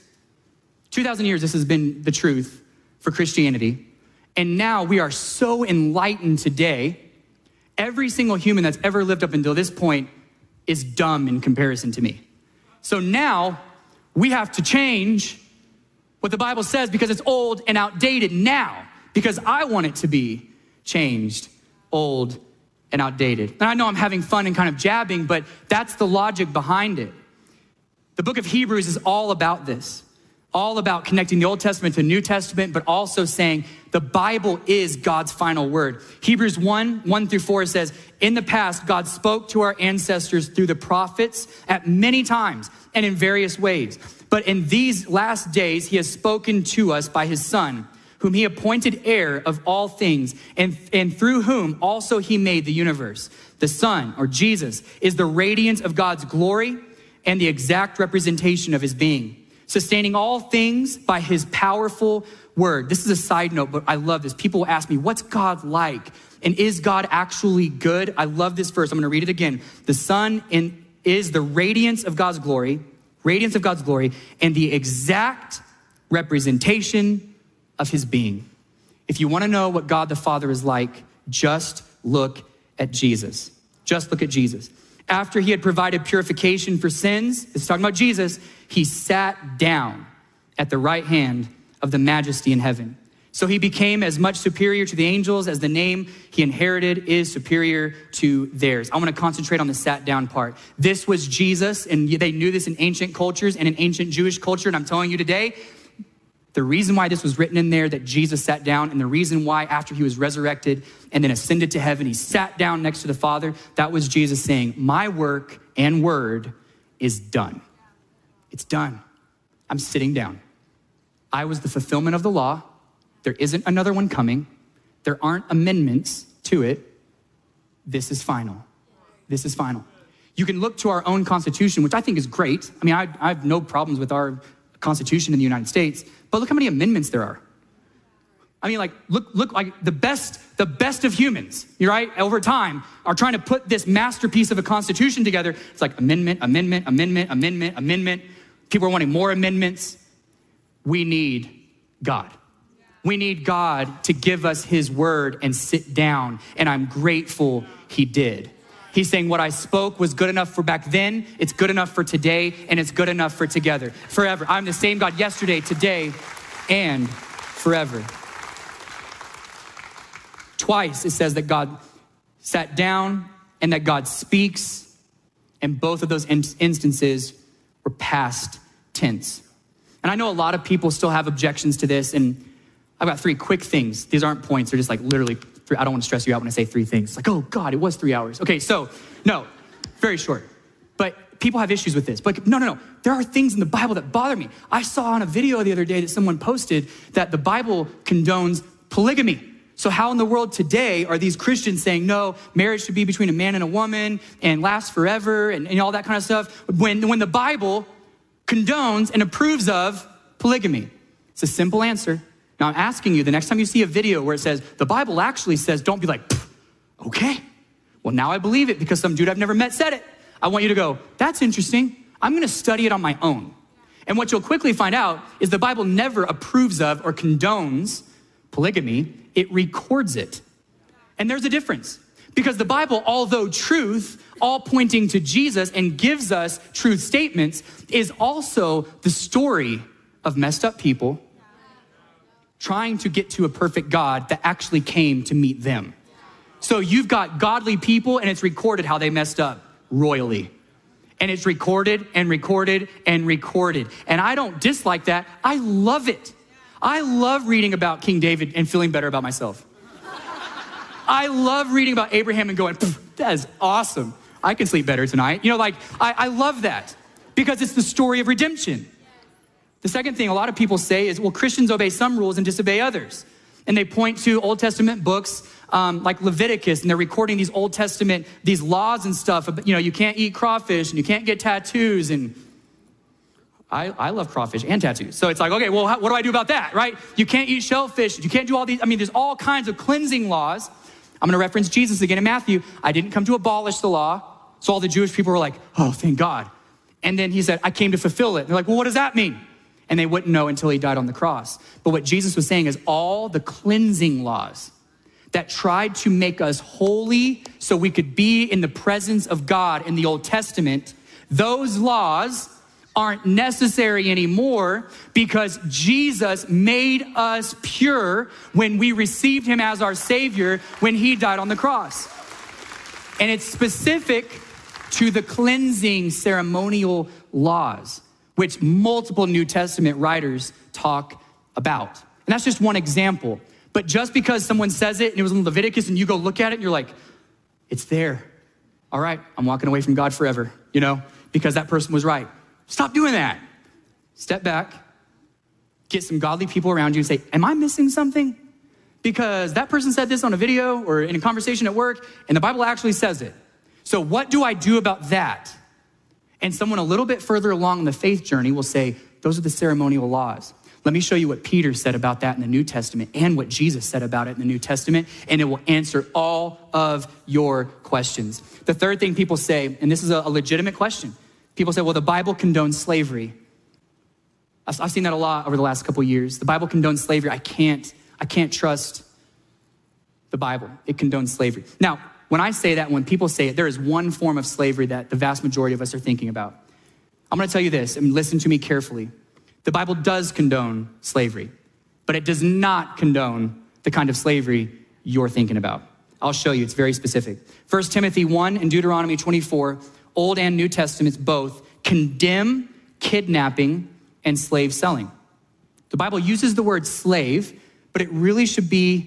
two thousand years, this has been the truth for Christianity. And now we are so enlightened today. Every single human that's ever lived up until this point is dumb in comparison to me. So now we have to change what the Bible says because it's old and outdated now, because I want it to be changed, old and outdated. And I know I'm having fun and kind of jabbing, but that's the logic behind it. The book of Hebrews is all about this, all about connecting the Old Testament to New Testament, but also saying the Bible is God's final word. Hebrews one, one through four says, in the past, God spoke to our ancestors through the prophets at many times and in various ways. But in these last days, he has spoken to us by his Son, whom he appointed heir of all things, and, and through whom also he made the universe. The Son, or Jesus, is the radiance of God's glory and the exact representation of his being, sustaining all things by his powerful word. This is a side note, but I love this. People will ask me, what's God like? And is God actually good? I love this verse. I'm gonna read it again. The Son in, is the radiance of God's glory, radiance of God's glory, and the exact representation of his being. If you wanna know what God the Father is like, just look at Jesus. Just look at Jesus. After he had provided purification for sins, it's talking about Jesus, he sat down at the right hand of the majesty in heaven. So he became as much superior to the angels as the name he inherited is superior to theirs. I want to concentrate on the sat down part. This was Jesus, and they knew this in ancient cultures and in ancient Jewish culture. And I'm telling you today, the reason why this was written in there, that Jesus sat down, and the reason why after he was resurrected and then ascended to heaven, he sat down next to the Father, that was Jesus saying, my work and word is done. It's done. I'm sitting down. I was the fulfillment of the law. There isn't another one coming. There aren't amendments to it. This is final. This is final. You can look to our own Constitution, which I think is great. I mean, I, I have no problems with our Constitution in the United States, but look how many amendments there are. I mean, like, look, look, like the best, the best of humans, you're right, over time, are trying to put this masterpiece of a Constitution together. It's like amendment, amendment, amendment, amendment, amendment. People are wanting more amendments. We need God. We need God to give us his word and sit down, and I'm grateful he did. He's saying what I spoke was good enough for back then, it's good enough for today, and it's good enough for together, forever. I'm the same God yesterday, today, and forever. Twice it says that God sat down and that God speaks, and both of those in- instances were past tense. And I know a lot of people still have objections to this, and I've got three quick things. These aren't points, they're just like literally three. I don't want to stress you out when I say three things. It's like, oh God, it was three hours. Okay, so no, very short. But people have issues with this. But like, no, no, no. There are things in the Bible that bother me. I saw on a video the other day that someone posted that the Bible condones polygamy. So how in the world today are these Christians saying, no, marriage should be between a man and a woman and last forever and, and all that kind of stuff, when, when the Bible condones and approves of polygamy? It's a simple answer. Now I'm asking you, the next time you see a video where it says, the Bible actually says, don't be like, okay, well now I believe it because some dude I've never met said it. I want you to go, that's interesting. I'm gonna study it on my own. And what you'll quickly find out is the Bible never approves of or condones polygamy. It records it. And there's a difference. Because the Bible, although truth, all pointing to Jesus and gives us truth statements, is also the story of messed up people trying to get to a perfect God that actually came to meet them. So you've got godly people and it's recorded how they messed up royally. And it's recorded and recorded and recorded. And I don't dislike that. I love it. I love reading about King David and feeling better about myself. I love reading about Abraham and going, that is awesome. I can sleep better tonight. You know, like, I, I love that because it's the story of redemption. The second thing a lot of people say is, well, Christians obey some rules and disobey others. And they point to Old Testament books um, like Leviticus, and they're recording these Old Testament, these laws and stuff. You know, you can't eat crawfish and you can't get tattoos. And I, I love crawfish and tattoos. So it's like, okay, well, how, what do I do about that, right? You can't eat shellfish. You can't do all these. I mean, there's all kinds of cleansing laws. I'm gonna reference Jesus again in Matthew. I didn't come to abolish the law. So all the Jewish people were like, oh, thank God. And then he said, I came to fulfill it. They're like, well, what does that mean? And they wouldn't know until he died on the cross. But what Jesus was saying is all the cleansing laws that tried to make us holy so we could be in the presence of God in the Old Testament, those laws aren't necessary anymore because Jesus made us pure when we received him as our Savior when he died on the cross. And it's specific to the cleansing ceremonial laws, which multiple New Testament writers talk about. And that's just one example. But just because someone says it and it was in Leviticus and you go look at it and you're like, it's there. All right, I'm walking away from God forever, you know, because that person was right. Stop doing that. Step back, get some godly people around you and say, am I missing something? Because that person said this on a video or in a conversation at work and the Bible actually says it. So what do I do about that? And someone a little bit further along in the faith journey will say, those are the ceremonial laws. Let me show you what Peter said about that in the New Testament and what Jesus said about it in the New Testament, and it will answer all of your questions. The third thing people say, and this is a legitimate question, people say, well, the Bible condones slavery. I've, I've seen that a lot over the last couple of years. The Bible condones slavery. I can't, I can't trust the Bible. It condones slavery. Now, when I say that, when people say it, there is one form of slavery that the vast majority of us are thinking about. I'm gonna tell you this, and listen to me carefully. The Bible does condone slavery, but it does not condone the kind of slavery you're thinking about. I'll show you, it's very specific. First Timothy one and Deuteronomy twenty-four, Old and New Testaments both condemn kidnapping and slave selling. The Bible uses the word slave, but it really should be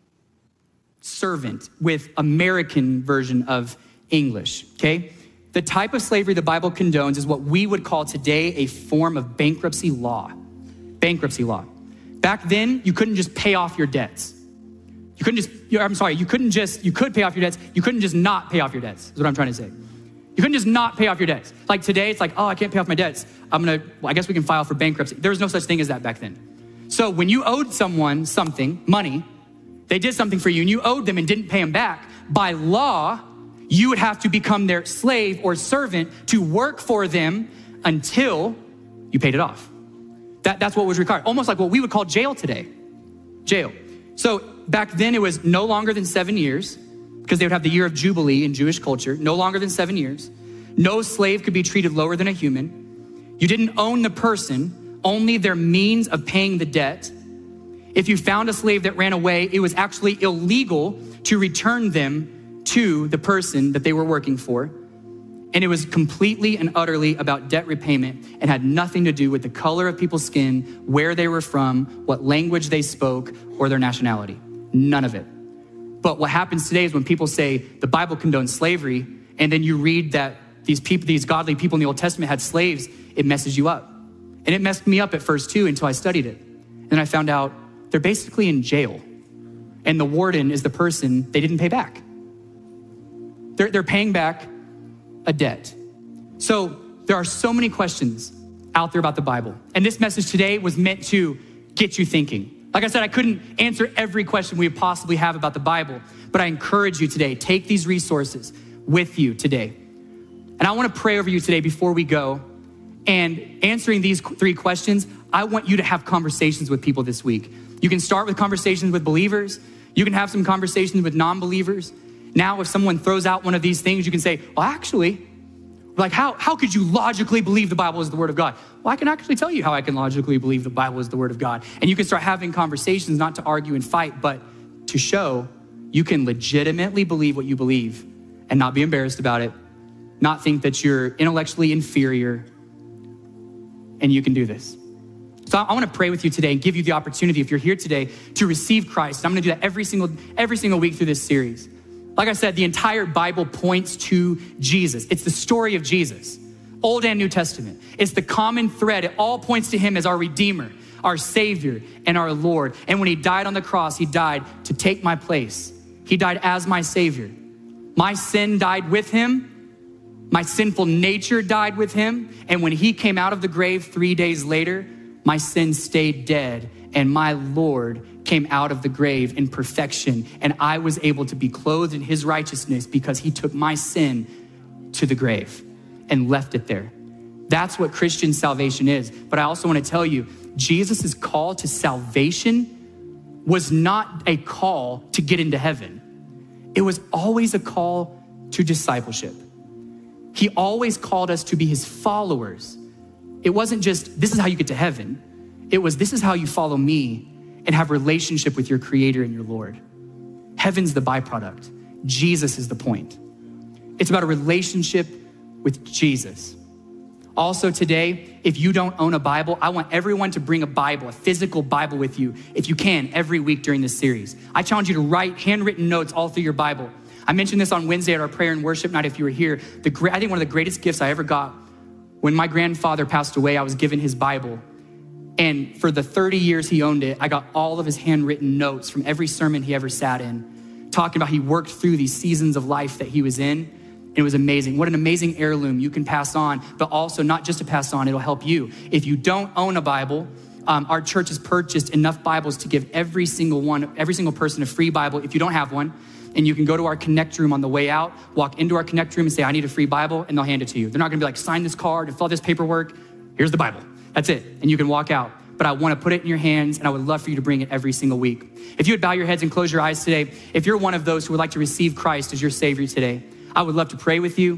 servant with American version of English, okay? The type of slavery the Bible condones is what we would call today a form of bankruptcy law. Bankruptcy law. Back then, you couldn't just pay off your debts. You couldn't just, I'm sorry, you couldn't just, you could pay off your debts. You couldn't just not pay off your debts, is what I'm trying to say. You couldn't just not pay off your debts. Like today, it's like, oh, I can't pay off my debts. I'm gonna, well, I guess we can file for bankruptcy. There was no such thing as that back then. So when you owed someone something, money, they did something for you and you owed them and didn't pay them back, by law, you would have to become their slave or servant to work for them until you paid it off. That, that's what was required. Almost like what we would call jail today. Jail. So back then it was no longer than seven years because they would have the year of Jubilee in Jewish culture, no longer than seven years. No slave could be treated lower than a human. You didn't own the person, only their means of paying the debt. If you found a slave that ran away, it was actually illegal to return them to the person that they were working for. And it was completely and utterly about debt repayment and had nothing to do with the color of people's skin, where they were from, what language they spoke, or their nationality. None of it. But what happens today is when people say the Bible condones slavery, and then you read that these people, these godly people in the Old Testament had slaves, it messes you up. And it messed me up at first too until I studied it. And I found out they're basically in jail. And the warden is the person they didn't pay back. They're, they're paying back a debt. So there are so many questions out there about the Bible. And this message today was meant to get you thinking. Like I said, I couldn't answer every question we possibly have about the Bible, but I encourage you today, take these resources with you today. And I want to pray over you today before we go And answering these three questions, I want you to have conversations with people this week. You can start with conversations with believers. You can have some conversations with non-believers. Now, if someone throws out one of these things, you can say, well, actually, like how, how could you logically believe the Bible is the word of God? Well, I can actually tell you how I can logically believe the Bible is the word of God. And you can start having conversations, not to argue and fight, but to show you can legitimately believe what you believe and not be embarrassed about it, not think that you're intellectually inferior, and you can do this. So I want to pray with you today and give you the opportunity, if you're here today, to receive Christ. I'm going to do that every single, every single week through this series. Like I said, the entire Bible points to Jesus. It's the story of Jesus, Old and New Testament. It's the common thread. It all points to him as our Redeemer, our Savior, and our Lord. And when he died on the cross, he died to take my place. He died as my Savior. My sin died with him. My sinful nature died with him. And when he came out of the grave three days later, my sin stayed dead, and my Lord came out of the grave in perfection. And I was able to be clothed in his righteousness because he took my sin to the grave and left it there. That's what Christian salvation is. But I also want to tell you, Jesus' call to salvation was not a call to get into heaven. It was always a call to discipleship. He always called us to be his followers. It wasn't just, this is how you get to heaven. It was, this is how you follow me and have relationship with your creator and your Lord. Heaven's the byproduct. Jesus is the point. It's about a relationship with Jesus. Also today, if you don't own a Bible, I want everyone to bring a Bible, a physical Bible with you, if you can, every week during this series. I challenge you to write handwritten notes all through your Bible. I mentioned this on Wednesday at our prayer and worship night if you were here. The, I think one of the greatest gifts I ever got, when my grandfather passed away, I was given his Bible. And for the thirty years he owned it, I got all of his handwritten notes from every sermon he ever sat in, talking about he worked through these seasons of life that he was in. And it was amazing. What an amazing heirloom you can pass on, but also not just to pass on, it'll help you. If you don't own a Bible, um, our church has purchased enough Bibles to give every single one, every single person a free Bible if you don't have one. And you can go to our Connect room on the way out, walk into our Connect room and say, I need a free Bible, and they'll hand it to you. They're not gonna be like, sign this card and fill out this paperwork. Here's the Bible. That's it. And you can walk out. But I wanna put it in your hands, and I would love for you to bring it every single week. If you would bow your heads and close your eyes today, if you're one of those who would like to receive Christ as your Savior today, I would love to pray with you.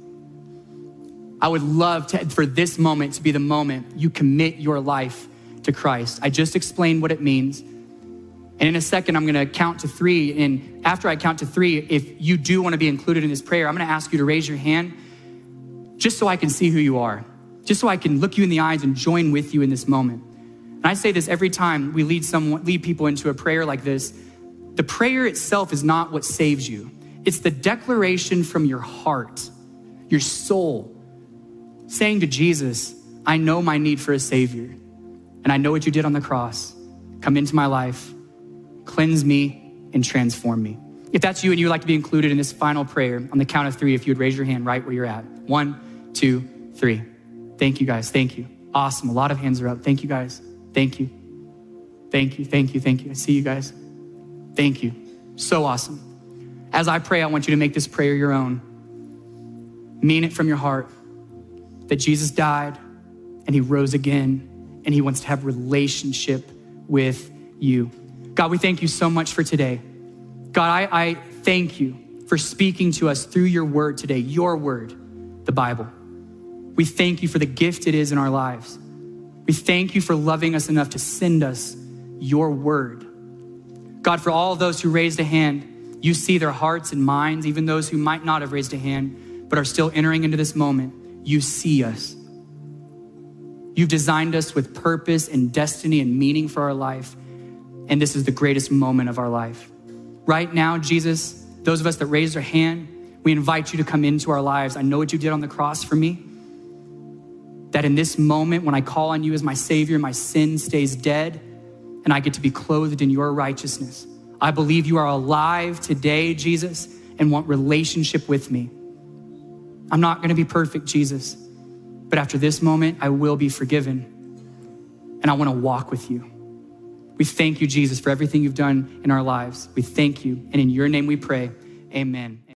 I would love to, for this moment to be the moment you commit your life to Christ. I just explained what it means. And in a second, I'm gonna count to three. And after I count to three, if you do wanna be included in this prayer, I'm gonna ask you to raise your hand just so I can see who you are, just so I can look you in the eyes and join with you in this moment. And I say this every time we lead someone, lead people into a prayer like this. The prayer itself is not what saves you. It's the declaration from your heart, your soul, saying to Jesus, I know my need for a Savior, and I know what you did on the cross. Come into my life, cleanse me, and transform me. If that's you and you would like to be included in this final prayer, on the count of three, if you would raise your hand right where you're at. One, two, three. Thank you guys, thank you. Awesome, a lot of hands are up. Thank you guys, thank you. Thank you, thank you, thank you. I see you guys. Thank you, so awesome. As I pray, I want you to make this prayer your own. Mean it from your heart that Jesus died and he rose again and he wants to have relationship with you. God, we thank you so much for today. God, I, I thank you for speaking to us through your word today, your word, the Bible. We thank you for the gift it is in our lives. We thank you for loving us enough to send us your word. God, for all of those who raised a hand, you see their hearts and minds, even those who might not have raised a hand, but are still entering into this moment. You see us. You've designed us with purpose and destiny and meaning for our life. And this is the greatest moment of our life. Right now, Jesus, those of us that raised our hand, we invite you to come into our lives. I know what you did on the cross for me. That in this moment, when I call on you as my Savior, my sin stays dead and I get to be clothed in your righteousness. I believe you are alive today, Jesus, and want relationship with me. I'm not gonna be perfect, Jesus, but after this moment, I will be forgiven, and I wanna walk with you. We thank you, Jesus, for everything you've done in our lives. We thank you, and in your name we pray, amen.